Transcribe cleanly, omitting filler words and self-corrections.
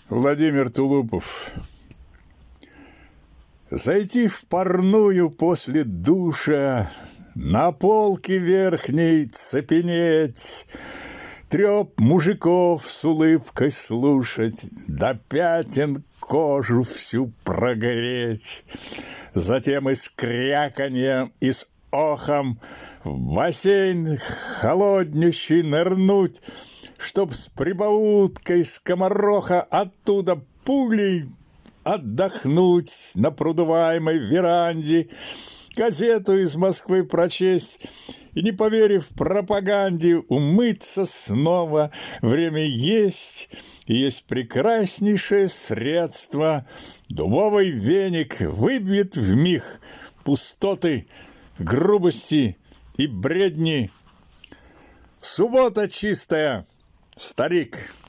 Владимир Тулупов. Зайти в парную после душа, на полке верхней цепенеть, трёп мужиков с улыбкой слушать, до пятен кожу всю прогреть. Затем и с кряканьем, и с охом в бассейн холоднющий нырнуть, чтоб с прибауткой скомороха оттуда пулей отдохнуть на продуваемой веранде, газету из Москвы прочесть и, не поверив пропаганде, умыться снова. Время есть, и есть прекраснейшее средство. Дубовый веник выбьет вмиг пустоты, грубости и бредни. Суббота чистая, старик.